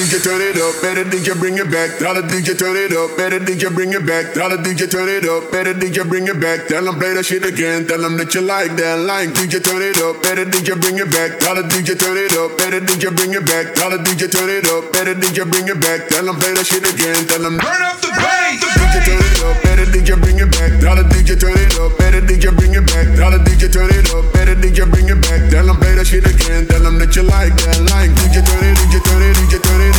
DJ turn it up, better DJ bring it back. Tell the DJ turn it up, better DJ bring it back. Tell the DJ turn it up, better DJ bring it back. Tell them play that shit again, tell them that you like that line. DJ turn it up, better DJ bring it back. Tell the DJ turn it up, better DJ bring it back. Tell the DJ turn it up, better DJ bring it back. Tell them play that shit again, tell them turn up the bass. DJ turn it up, better DJ bring it back. Tell the DJ turn it up, better DJ bring it back. Tell the DJ turn it up, better DJ bring it back. Tell them play that shit again, tell them that you like that line. DJ turn it, DJ turn it, DJ turn it